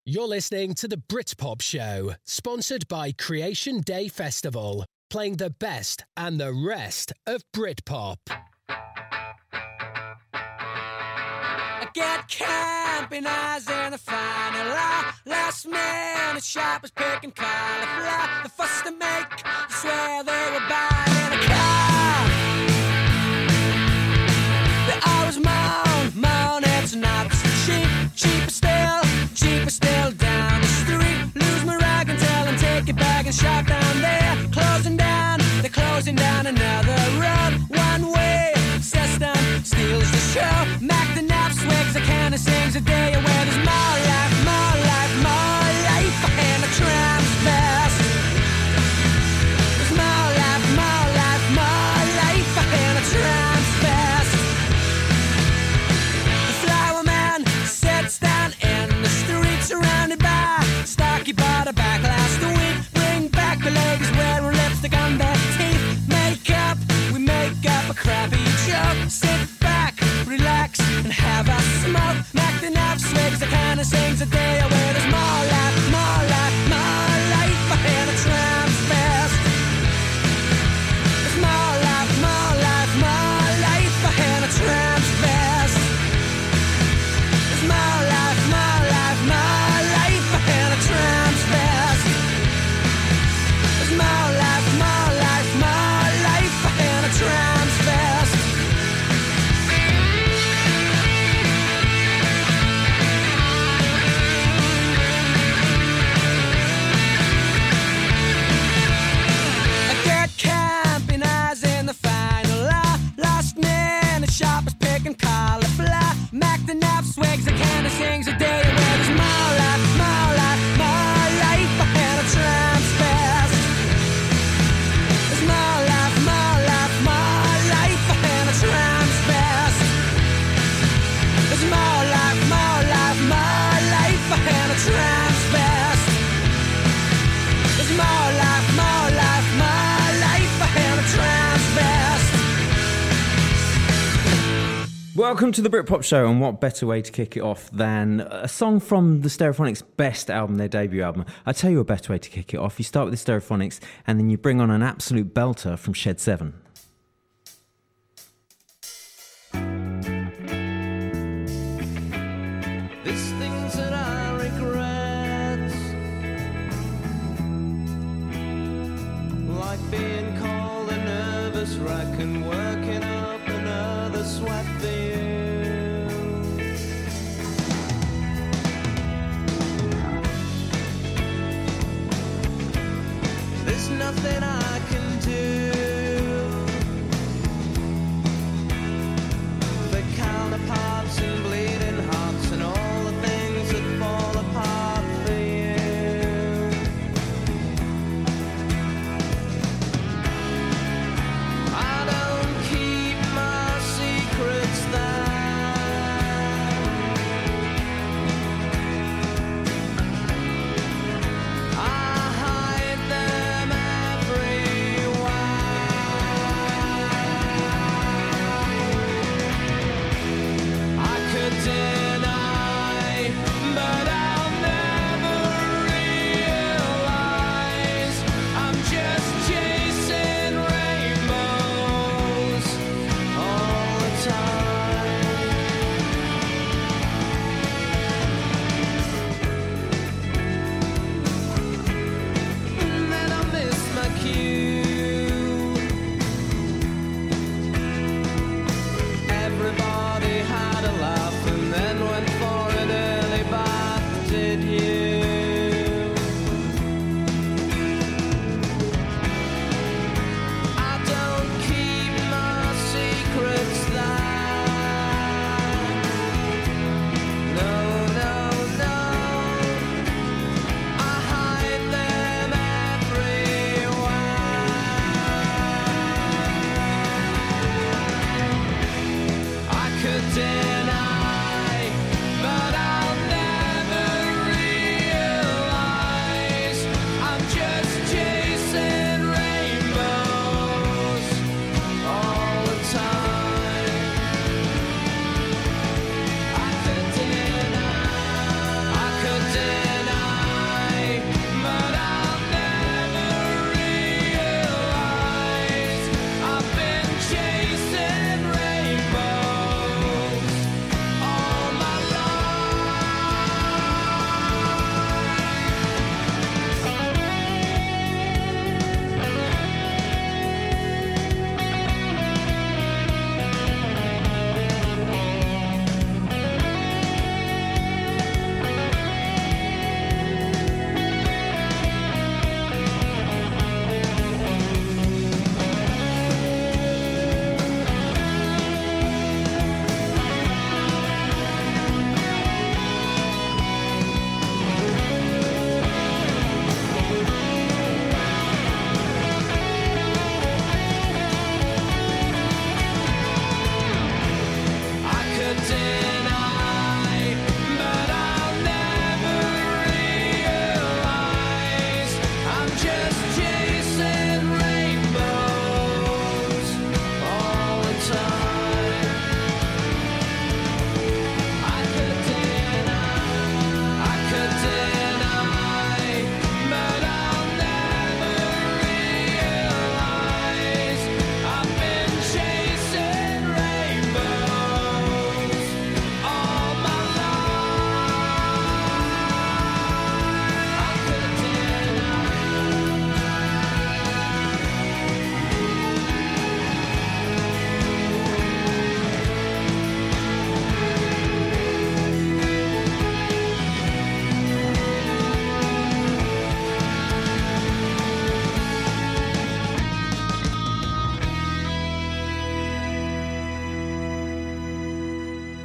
You're listening to the Britpop Show, sponsored by Creation Day Festival, playing the best and the rest of Britpop. I get camping eyes in the final hour. Last minute shoppers picking cauliflower. The fuss to make, I swear they were buying a car. They always moan, it's not cheap. Cheaper still down the street. Lose my rag and tell them take it back and shop down there. They're closing down another road. One way, system steals the show. Mac the nap swigs, the can of sings a day where there's more life and the tram's best. There's more life and the tram's best. The flower man sits down in the street surrounded by stock he bought a back last week. Bring back the ladies wearing lipstick on their teeth. We make up a crappy joke. Sit back, relax, and have a smoke. Mac the nap swigs, the kind of sings a day where there's more life and the tram's best. There's more life and the tram's best. There's more life and the tram's best. There's more life and the tram's best. I get camping eyes in the final hour. Lost minute shoppers picking cauliflower. Mac the nap swigs, the can of sings a day where there's more life and the tram's best. There's more life and the tram's best. There's more life and the tram's best. There's more life and the tram's best. Welcome to the Britpop Show, and what better way to kick it off than a song from the Stereophonics' best album, their debut album. I tell you a better way to kick it off. You start with the Stereophonics, and then you bring on an absolute belter from Shed 7. These things that I regret, like being cold and nervous wreck and working up another sweat for you. There's nothing I can do for counterparts and bleeding hearts and all the things that fall apart for you. I don't keep my secrets I hide them everywhere. I could deny, but I'll never realize I'm just chasing rainbows all the time. And then I miss my cue. Everybody had a laugh and then went for an early bath, did you? I don't keep my secrets No. I hide them everywhere. I could deny, but I'll never realize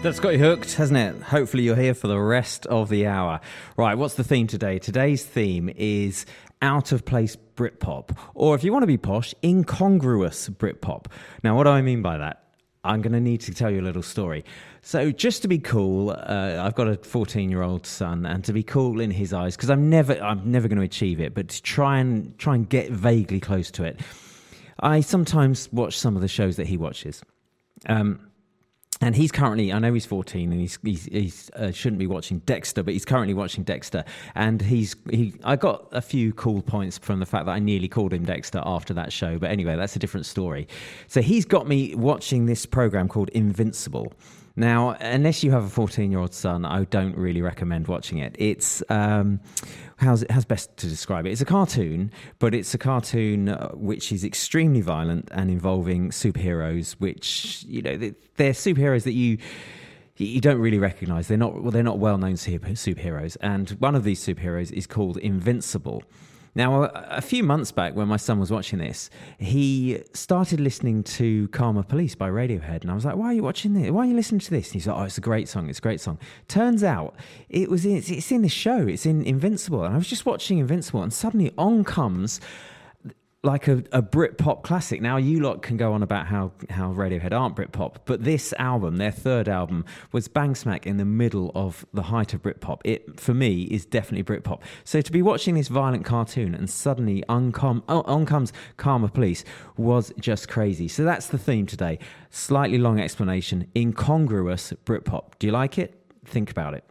That's got you hooked, hasn't it? Hopefully you're here for the rest of the hour. Right, what's the theme today? Today's theme is out-of-place Britpop, or if you want to be posh, incongruous Britpop. Now, what do I mean by that? I'm going to need to tell you a little story. So just to be cool, I've got a 14-year-old son, and to be cool in his eyes, because I'm never going to achieve it, but to try and get vaguely close to it, I sometimes watch some of the shows that he watches. And he's currently, I know he's 14 and he's shouldn't be watching Dexter, but he's currently watching Dexter. And I got a few cool points from the fact that I nearly called him Dexter after that show. But anyway, that's a different story. So he's got me watching this program called Invincible. Now, unless you have a 14-year-old son, I don't really recommend watching it. It's, how's best to describe it? It's a cartoon, but it's a cartoon which is extremely violent and involving superheroes, which, you know, they're superheroes that you don't really recognise. They're not well-known superheroes. And one of these superheroes is called Invincible. Now, a few months back when my son was watching this, he started listening to Karma Police by Radiohead. And I was like, why are you watching this? Why are you listening to this? And he's like, oh, it's a great song. It's a great song. Turns out it's in the show. It's in Invincible. And I was just watching Invincible and suddenly on comes like a Britpop classic. Now, you lot can go on about how Radiohead aren't Britpop, but this album, their third album, was bang smack in the middle of the height of Britpop. It, for me, is definitely Britpop. So to be watching this violent cartoon and suddenly on comes Karma Police was just crazy. So that's the theme today. Slightly long explanation. Incongruous Britpop. Do you like it? Think about it.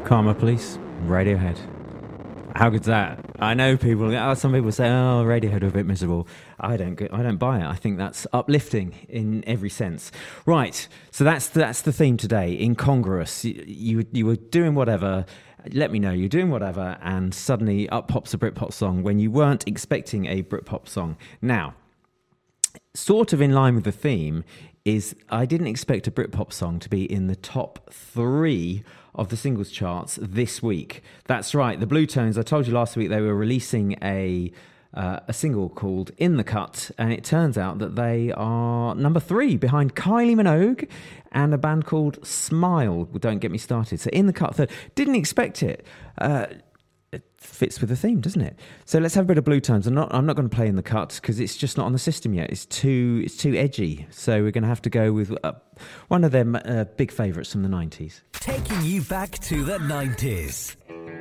Karma Police, Radiohead. How good's that? I know some people say, "Oh, Radiohead are a bit miserable." I don't buy it. I think that's uplifting in every sense. Right. So that's the theme today. Incongruous. You were doing whatever. Let me know you're doing whatever, and suddenly up pops a Britpop song when you weren't expecting a Britpop song. Now, sort of in line with the theme is I didn't expect a Britpop song to be in the top 3 of the singles charts this week. That's right, the Blue Tones. I told you last week they were releasing a single called In the Cut, and it turns out that they are number 3 behind Kylie Minogue and a band called Smile. Well, don't get me started. So In the Cut third. Didn't expect it. It fits with the theme, doesn't it? So let's have a bit of Blue Tones. I'm not going to play In the Cut because it's just not on the system yet. It's too edgy. So we're going to have to go with one of their big favourites from the 90s. Taking you back to the 90s.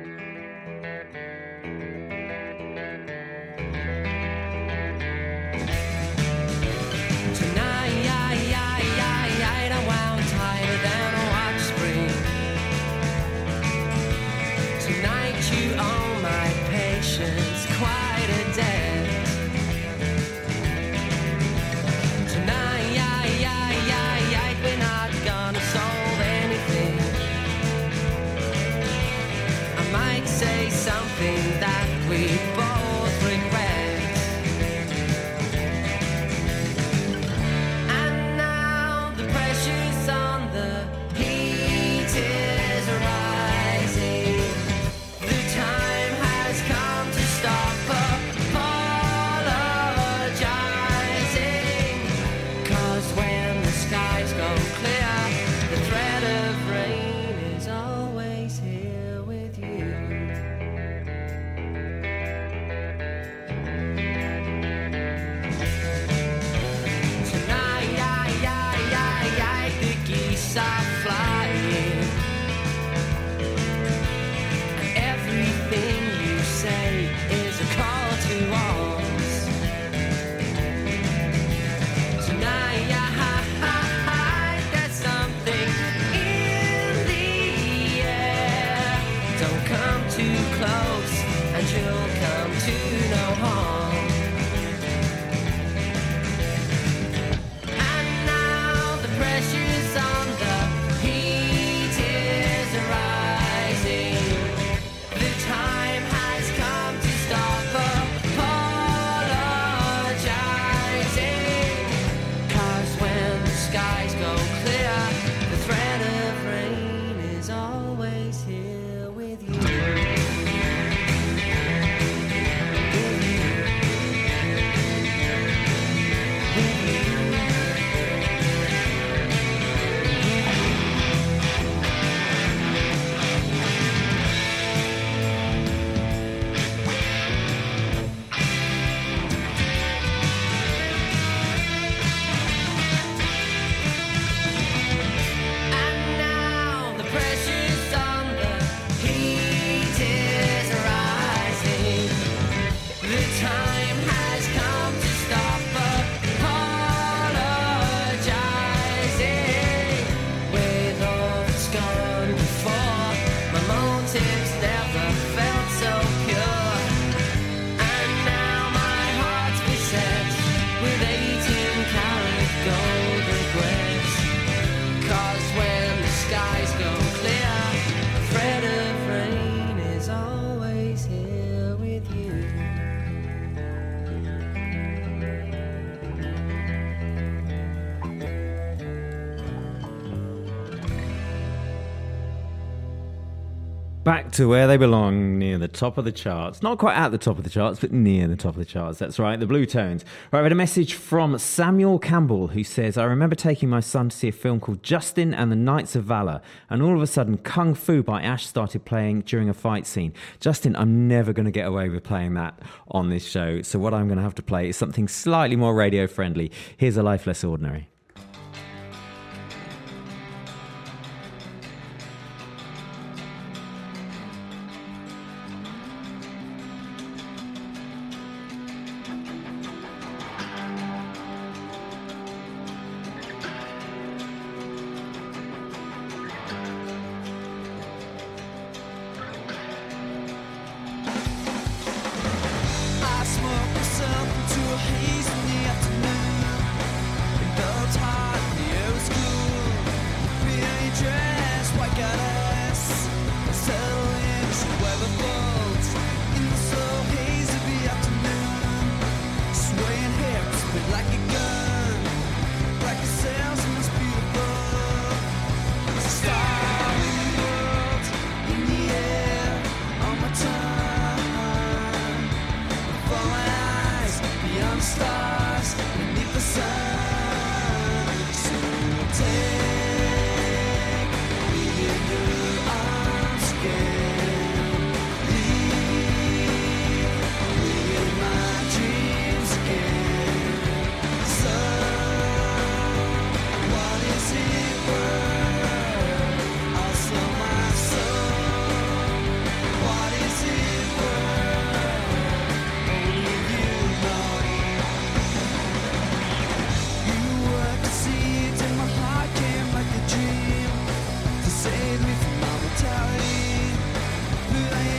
Back to where they belong, near the top of the charts. Not quite at the top of the charts, but near the top of the charts. That's right, the Blue Tones. Right, we had a message from Samuel Campbell, who says, I remember taking my son to see a film called Justin and the Knights of Valor, and all of a sudden, Kung Fu by Ash started playing during a fight scene. Justin, I'm never going to get away with playing that on this show, so what I'm going to have to play is something slightly more radio-friendly. Here's A Life Less Ordinary.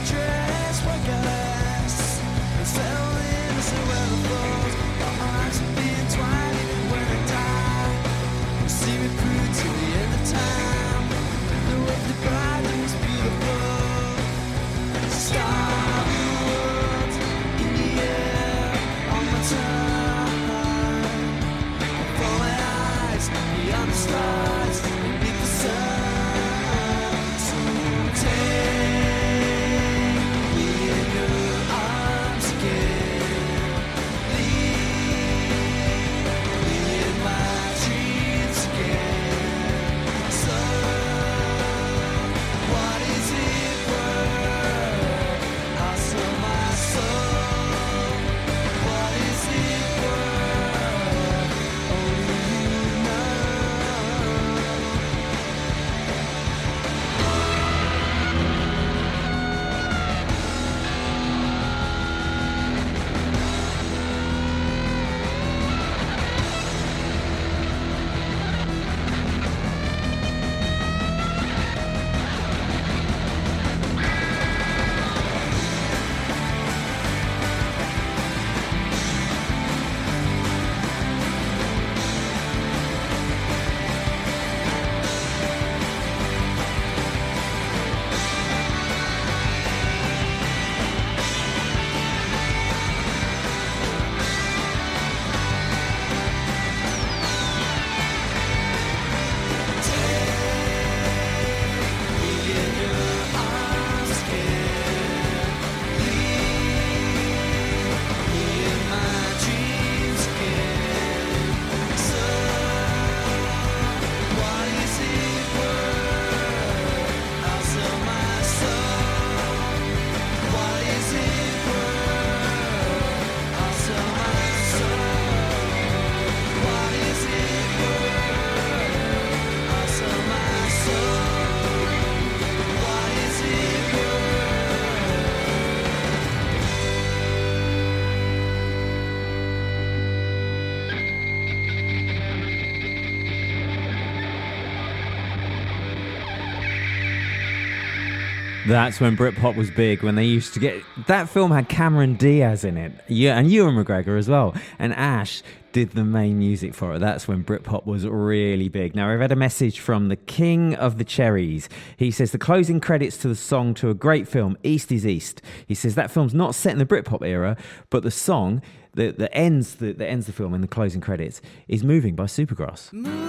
That's when Britpop was big, when they used to get... That film had Cameron Diaz in it, yeah, and Ewan McGregor as well, and Ash did the main music for it. That's when Britpop was really big. Now, I've had a message from the King of the Cherries. He says, the closing credits to the song to a great film, East is East. He says, that film's not set in the Britpop era, but the song that ends the film in the closing credits is Moving by Supergrass.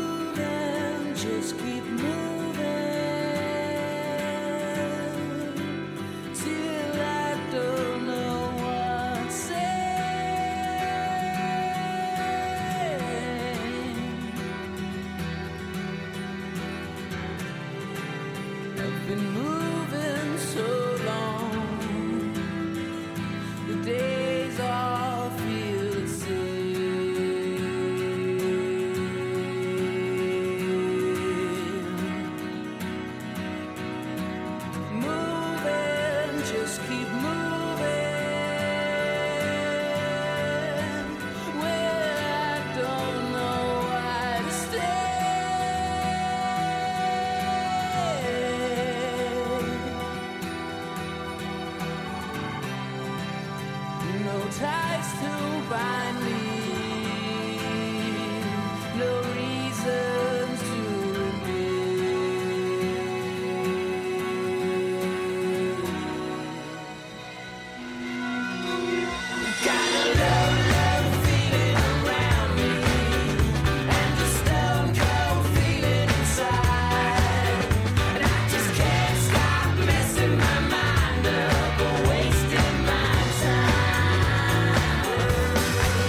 Moving, just keep moving till I don't know what to say. I've been moving so long, the days all feel the same. Moving, just keep moving where I don't know why to stay. No ties to bind me, no reasons to remain. Got a low, low feeling around me, and a stone cold feeling inside, and I just can't stop messing my mind up or wasting my time.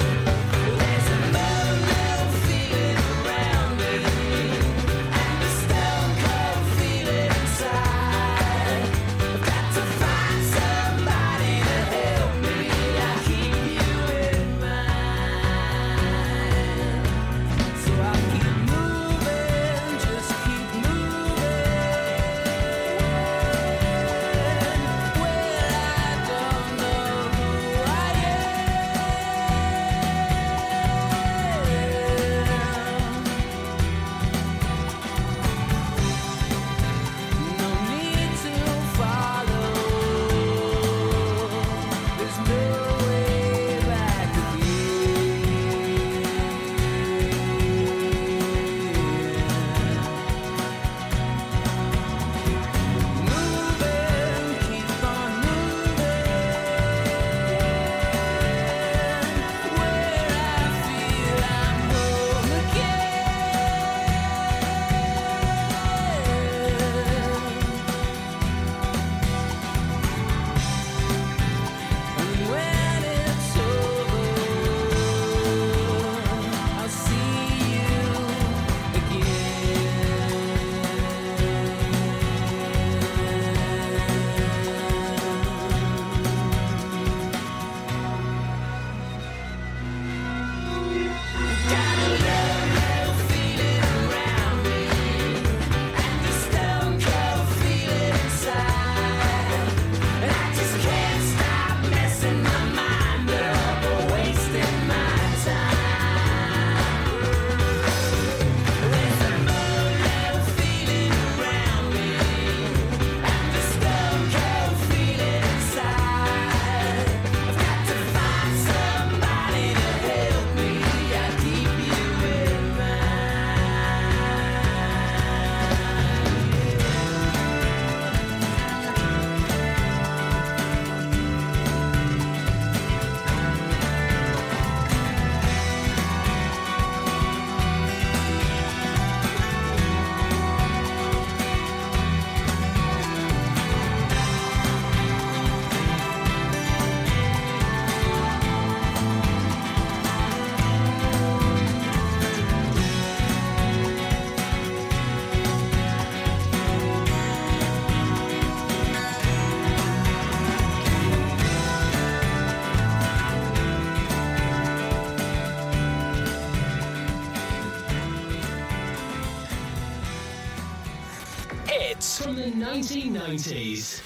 the 1990s.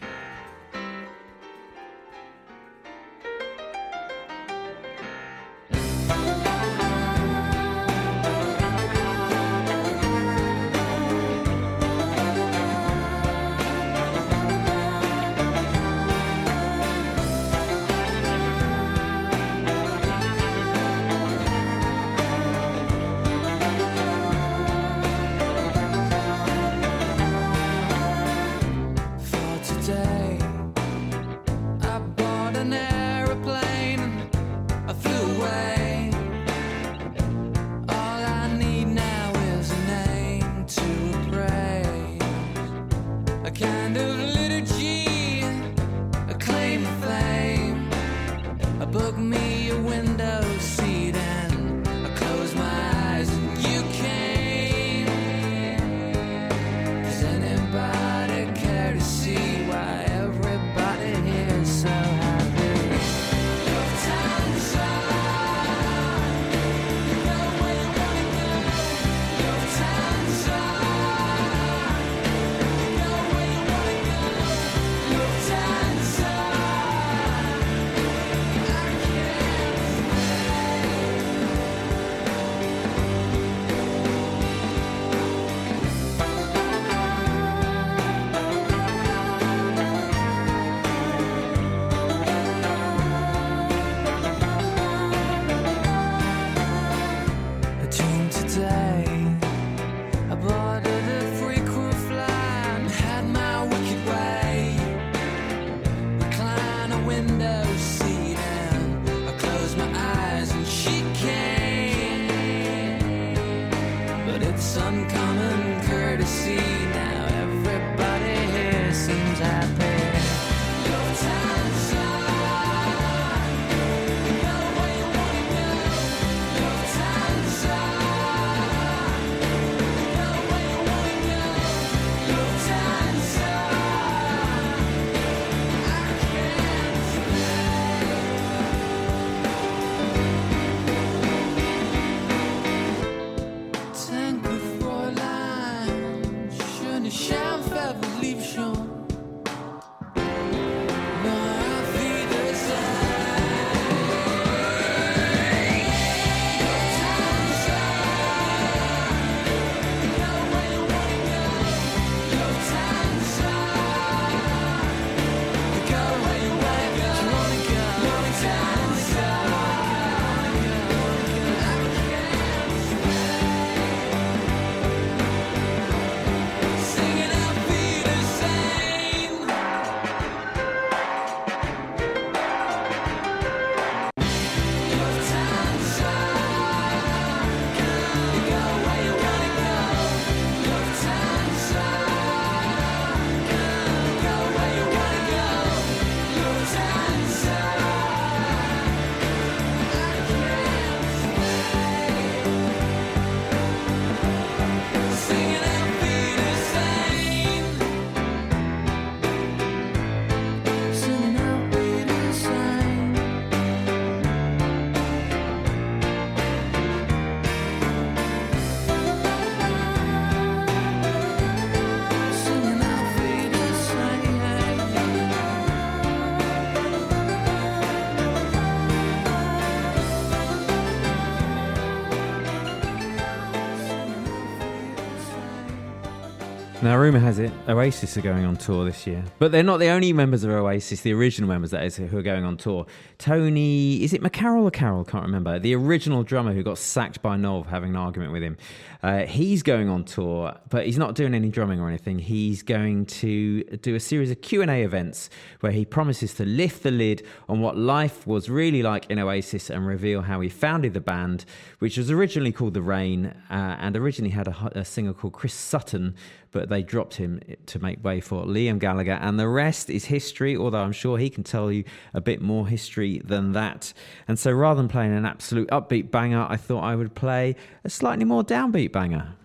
Now, rumour has it, Oasis are going on tour this year. But they're not the only members of Oasis, the original members, that is, who are going on tour. Tony, is it McCarroll or Carroll? Can't remember. The original drummer who got sacked by Noel for having an argument with him. He's going on tour, but he's not doing any drumming or anything. He's going to do a series of Q&A events where he promises to lift the lid on what life was really like in Oasis and reveal how he founded the band, which was originally called The Rain and originally had a singer called Chris Sutton, but they dropped him to make way for Liam Gallagher. And the rest is history, although I'm sure he can tell you a bit more history than that. And so rather than playing an absolute upbeat banger, I thought I would play a slightly more downbeat banger.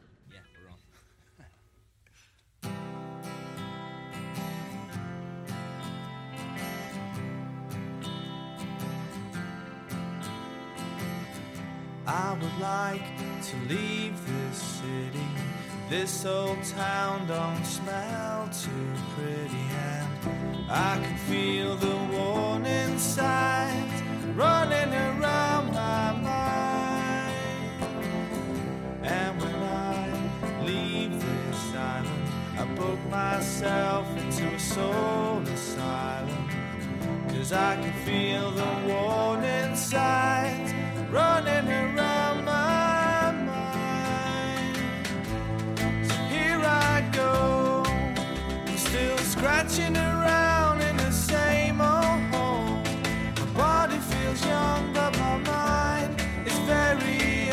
I would like to leave this city. This old town don't smell too pretty, and I can feel the warning signs running around my mind. And when I leave this island, I book myself into a soul asylum, 'cause I can feel the warning signs running around my mind. So here I go, I'm still scratching around in the same old hole. My body feels young, but my mind is very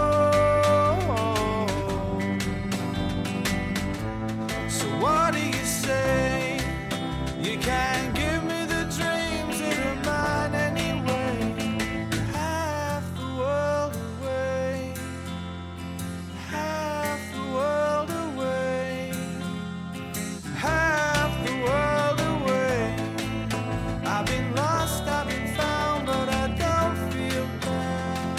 old. So what do you say? You can't give me the dreams that are mine anyway. Half the world away, half the world away, half the world away. I've been lost, I've been found, but I don't feel down.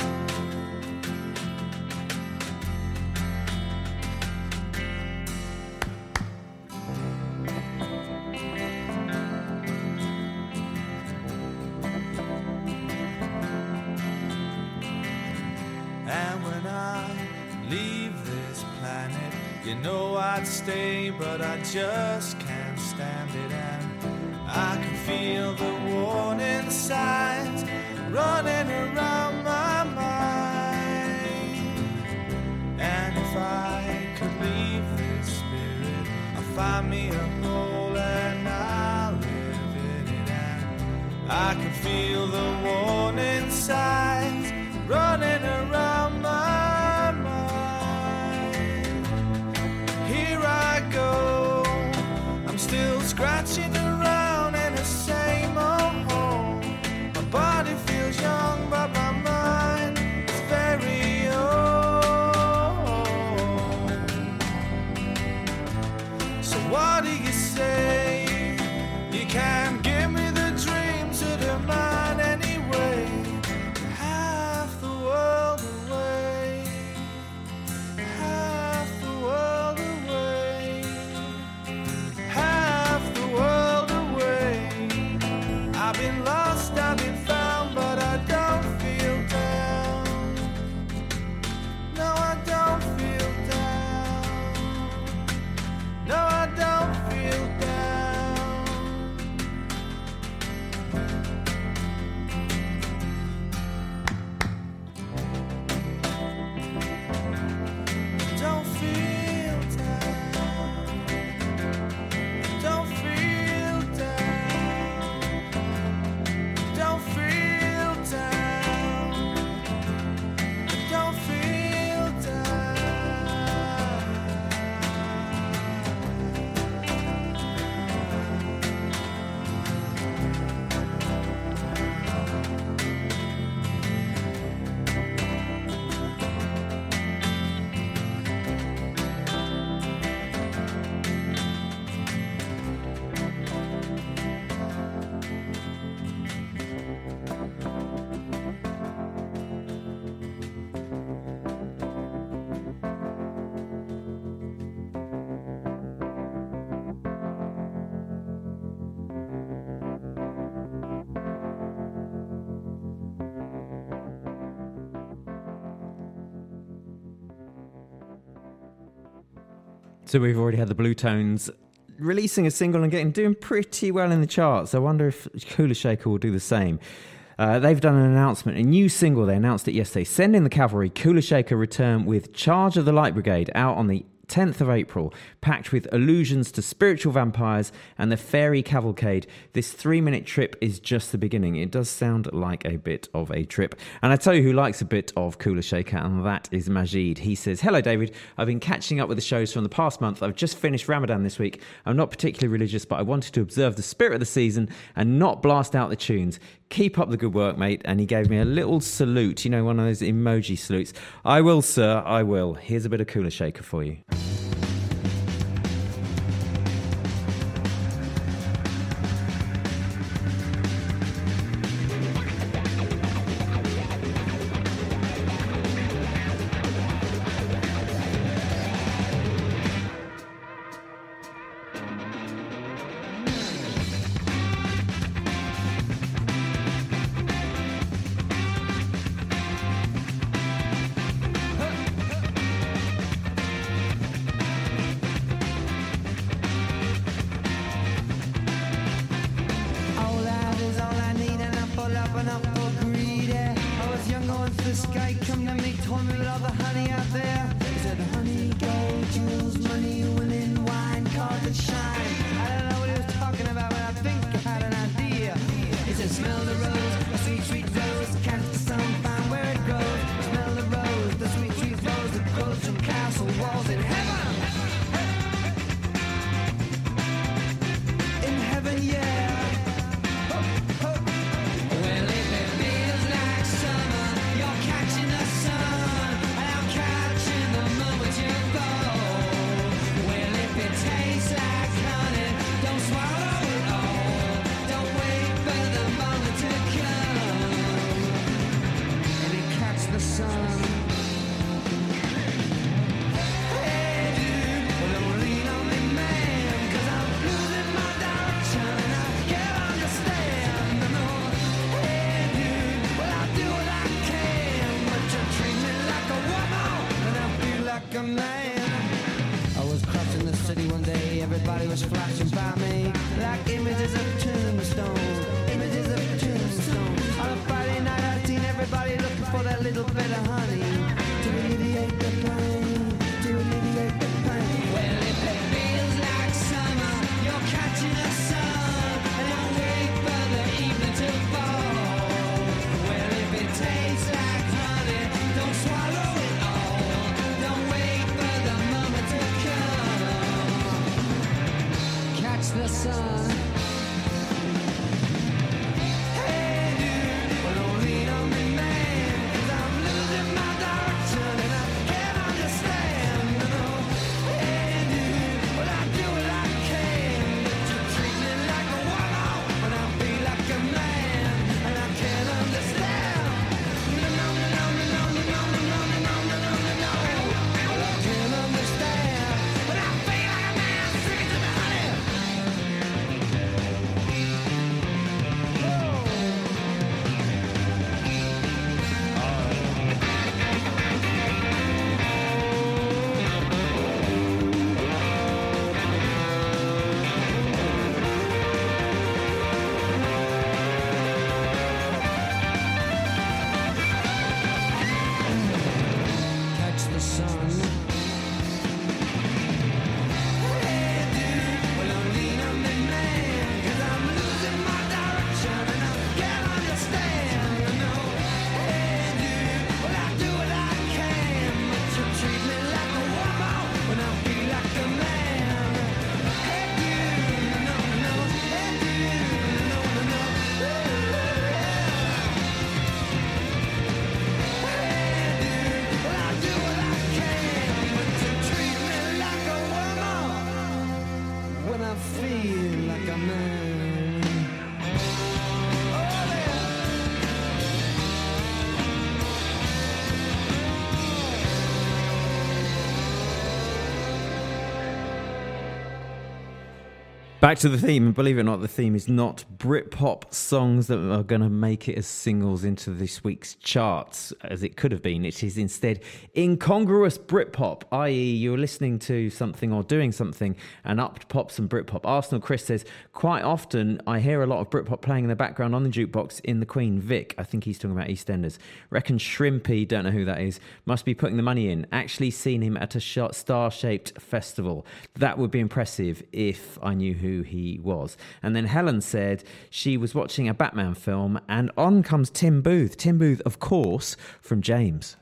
And when I leave this planet, you know I'd stay, but I just can't stand it. And I can feel the warning signs running around my mind. And if I could leave this spirit, I'll find me a hole and I'll live in it. And I can feel the warning signs running around my mind. Here I go, I'm still scratching around in the same old hole. My body feels young, but my mind is very old. So what do you say? You can't give me the dreams that are mine anyway. Half the world away, half the world away, half the world away. I've been lost, I've been found, but I don't feel down. No, I don't feel down. No, I don't feel down. Don't feel down. Don't feel down. Don't feel down. Don't feel So we've already had the Blue Tones releasing a single and doing pretty well in the charts. I wonder if Kula Shaker will do the same. They've done an announcement, a new single. They announced it yesterday. Send in the Cavalry. Kula Shaker return with Charge of the Light Brigade out on the 10th of April, packed with allusions to spiritual vampires and the fairy cavalcade. This 3-minute trip is just the beginning. It does sound like a bit of a trip. And I tell you who likes a bit of Kula Shaker, and that is Majid. He says, "Hello, David. I've been catching up with the shows from the past month. I've just finished Ramadan this week. I'm not particularly religious, but I wanted to observe the spirit of the season and not blast out the tunes. Keep up the good work, mate." And he gave me a little salute, you know, one of those emoji salutes. I will, sir, I will. Here's a bit of Kula Shaker for you. this guy come to me, told me about all the honey out there. He said, honey, gold, jewels, money, women, wine, cars that shine. I don't know what he was talking about, but I think I had an idea. He said, smell the rose, the sweet, sweet rose, catch the sun, find where it grows. Smell the rose, the sweet, sweet rose that grows from castle walls in heaven. In heaven, yeah. Well, if it feels like summer, you're catching the sun, and I'm catching the moment you fall. Well, if it tastes like honey, don't swallow it all. Don't wait for the moment to come. And it catch the sun. Hey, dude, well, don't lean on me, man, 'cause I'm losing my direction and I can't understand. No, hey, dude, well, I'll do what I can, but you treat me like a woman and I feel like a man. I was crossing the city one day, everybody was flashing by me like images of tombstones, images of tombstones. On a Friday night I'd seen everybody looking for that little bit of honey to alleviate the pain, to alleviate the pain. Well, if it feels like summer, you're catching the sun, and don't wait for the evening to fall. Well, if it tastes like honey, don't swallow it all. Don't wait for the moment to come. Catch the sun. Hey, dude, well, don't lean on me, man, 'cause I'm losing my direction and I can't understand. No, hey, dude, well, I do what I can, but you treat me like a woman and I feel like a man, and I can't understand. No, no, no, no, no, no, no, no, no, no, no, no, no. Well, I can't understand, but I feel like a man. Sing it to me, honey. Catch the sun. Hey, dude, well, don't lean on me, man, 'cause I'm losing my direction and I can't understand. No, hey, dude, well, I do what I can, but you treat me like a woman when I feel like a man. Hey, dude, no, no, hey, dude, no, no, no. Hey, dude, well, I do what I can, but you treat me like a woman when I feel like a man. Oh, yeah. Back to the theme, and believe it or not, the theme is not Britpop songs that are going to make it as singles into this week's charts, as it could have been. It is instead incongruous Britpop, i.e. you're listening to something or doing something and up pops some Britpop. Arsenal Chris says, quite often I hear a lot of Britpop playing in the background on the jukebox in the Queen Vic. I think he's talking about EastEnders. Reckon Shrimpy, don't know who that is, must be putting the money in. Actually seen him at a star-shaped festival. That would be impressive if I knew who he was. And then Helen said she was watching a Batman film and on comes Tim Booth. Tim Booth, of course, from James.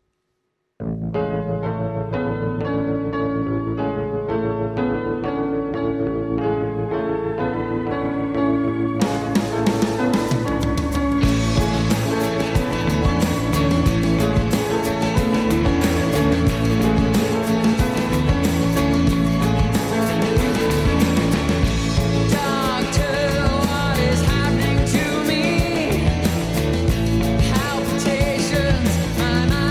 Doctor, what is happening to me? Palpitations, my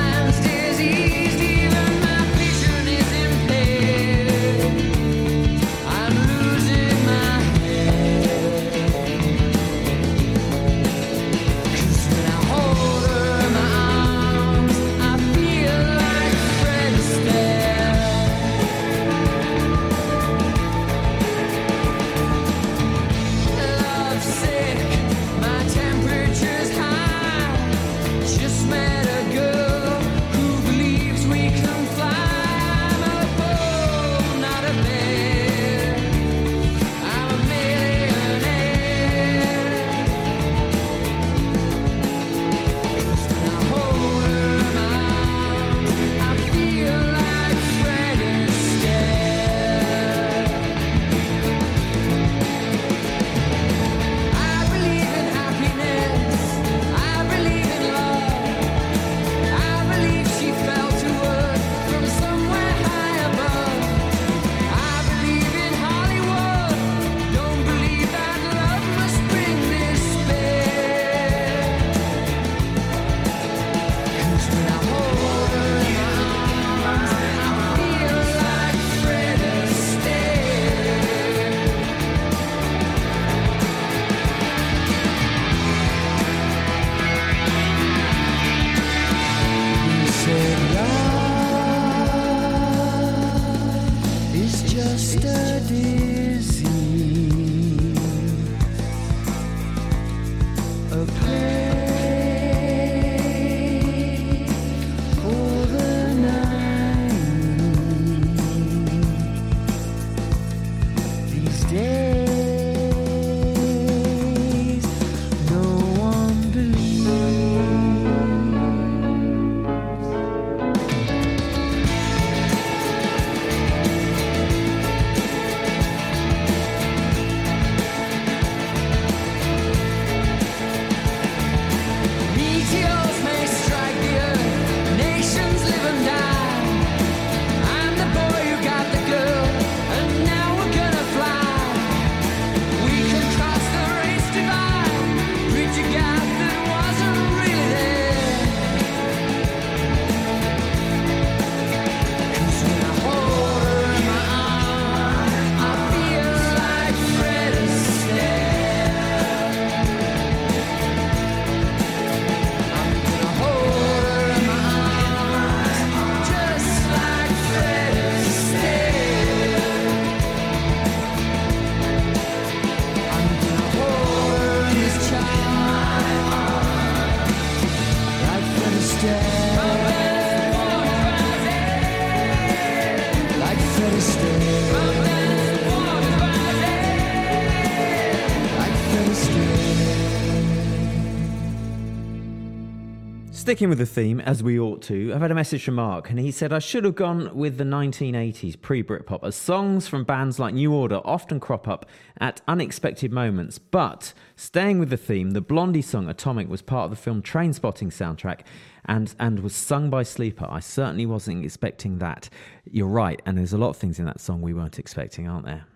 Sticking with the theme, as we ought to, I've had a message from Mark, and he said, I should have gone with the 1980s, pre-Britpop, as songs from bands like New Order often crop up at unexpected moments. But, staying with the theme, the Blondie song Atomic was part of the film Trainspotting soundtrack and was sung by Sleeper. I certainly wasn't expecting that. You're right, and there's a lot of things in that song we weren't expecting, aren't there?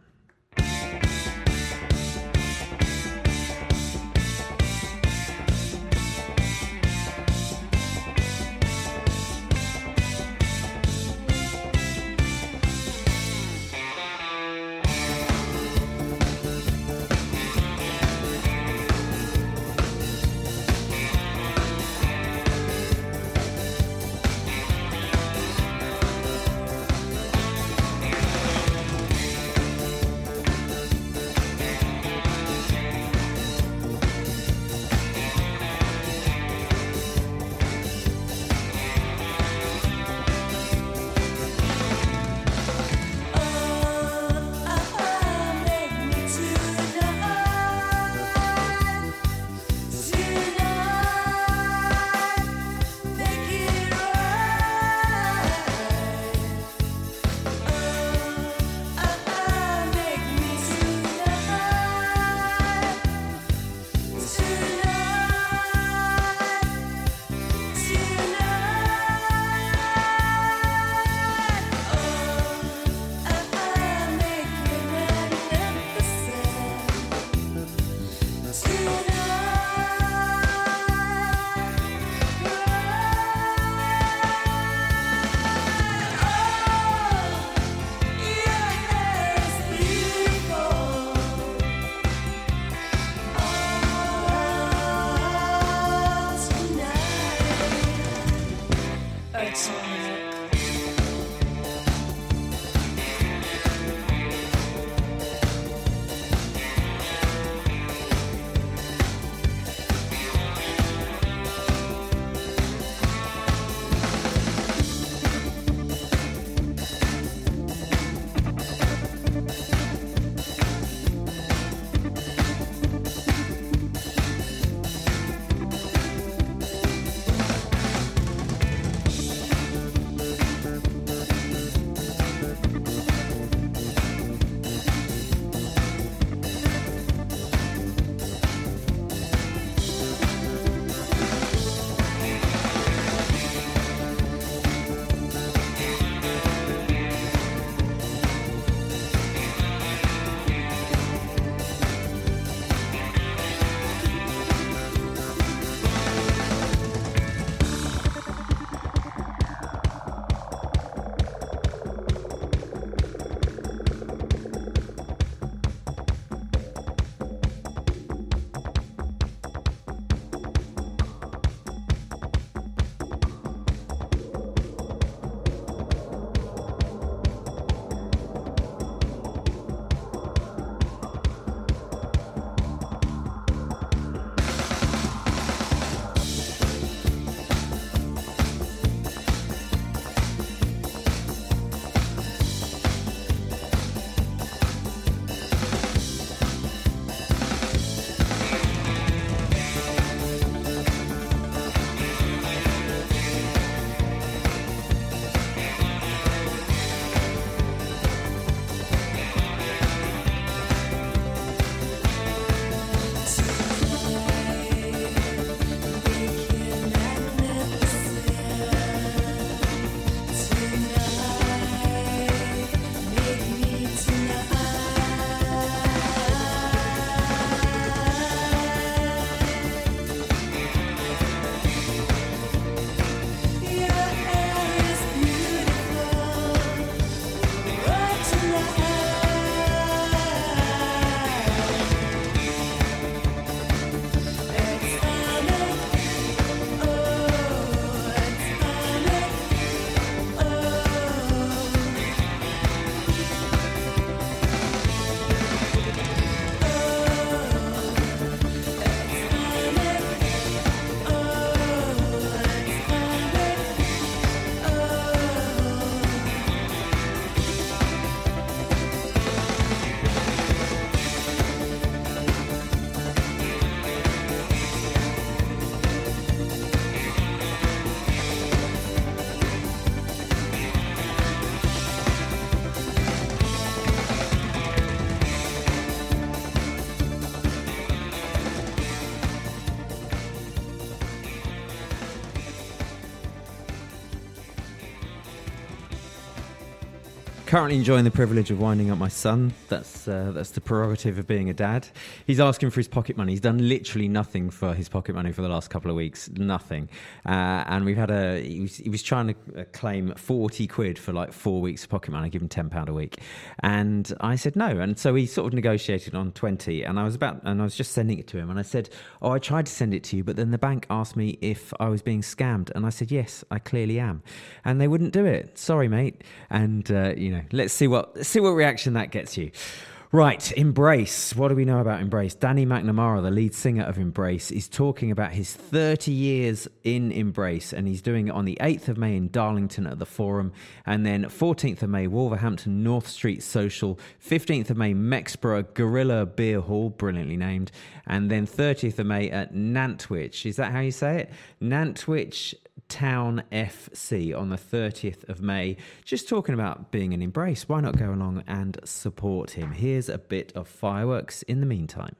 Currently enjoying the privilege of winding up my son. That's the prerogative of being a dad. He's asking for his pocket money. He's done literally nothing for his pocket money for the last couple of weeks. Nothing. And we've had he was trying to claim 40 quid for like 4 weeks of pocket money. I give him £10 a week. And I said no. And so he sort of negotiated on 20. And I was just sending it to him. And I said, oh, I tried to send it to you, but then the bank asked me if I was being scammed. And I said, yes, I clearly am. And they wouldn't do it. Sorry, mate. And, let's see what reaction that gets you. Right, Embrace. What do we know about Embrace? Danny McNamara, the lead singer of Embrace, is talking about his 30 years in Embrace, and he's doing it on the 8th of May in Darlington at the Forum, and then 14th of May, Wolverhampton North Street Social, 15th of May, Mexborough Gorilla Beer Hall, brilliantly named, and then 30th of May at Nantwich. Is that how you say it? Nantwich Town FC on the 30th of May. Just talking about being an Embrace. Why not go along and support him? Here's a bit of Fireworks in the meantime.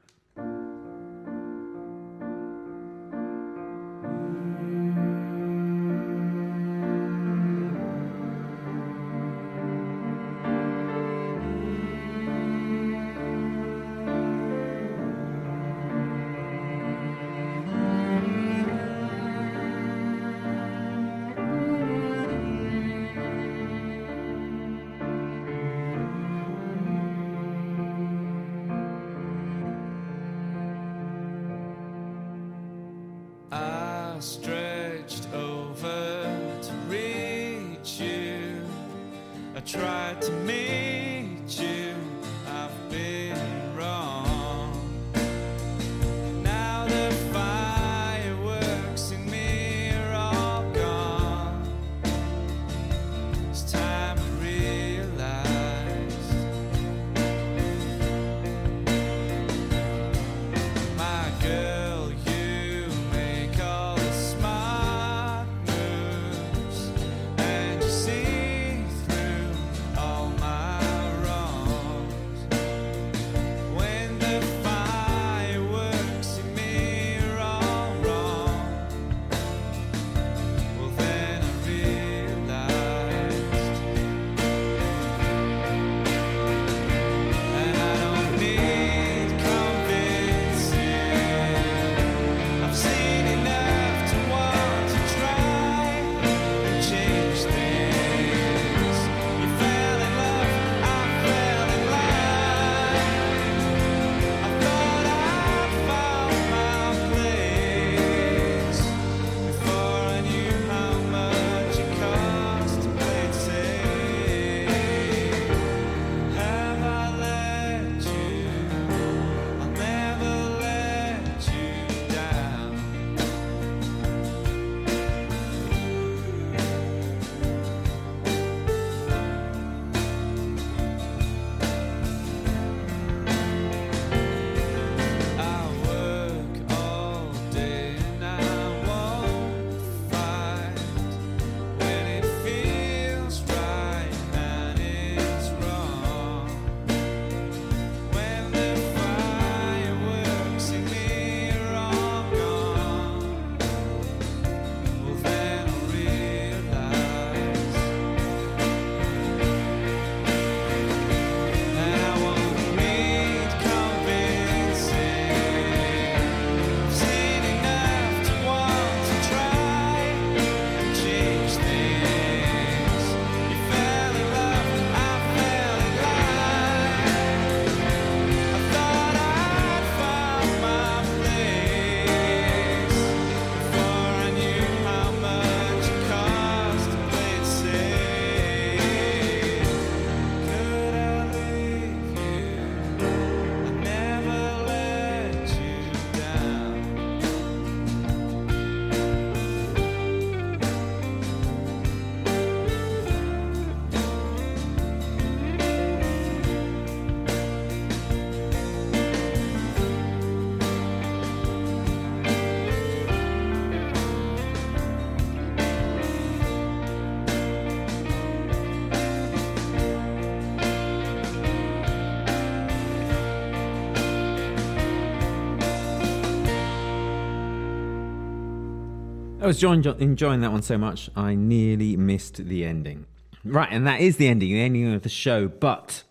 Stretched over to reach you. I tried to meet you. I've been wrong. Now the fireworks in me are all gone. It's time to realize my girl. I was enjoying that one so much, I nearly missed the ending. Right, and that is the ending of the show. But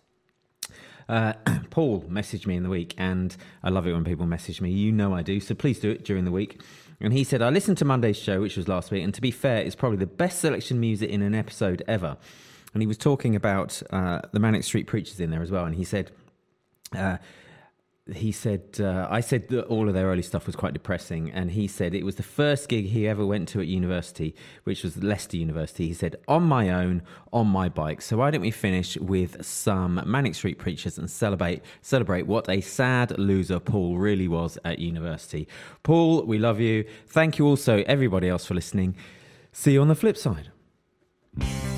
Paul messaged me in the week, and I love it when people message me. You know I do, so please do it during the week. And he said, I listened to Monday's show, which was last week, and to be fair, it's probably the best selection music in an episode ever. And he was talking about the Manic Street Preachers in there as well, and he said... I said that all of their early stuff was quite depressing, and he said it was the first gig he ever went to at university, which was Leicester University. He said, on my own, on my bike. So why don't we finish with some Manic Street Preachers and celebrate what a sad loser Paul really was at university. Paul, we love you. Thank you also, everybody else, for listening. See you on the flip side.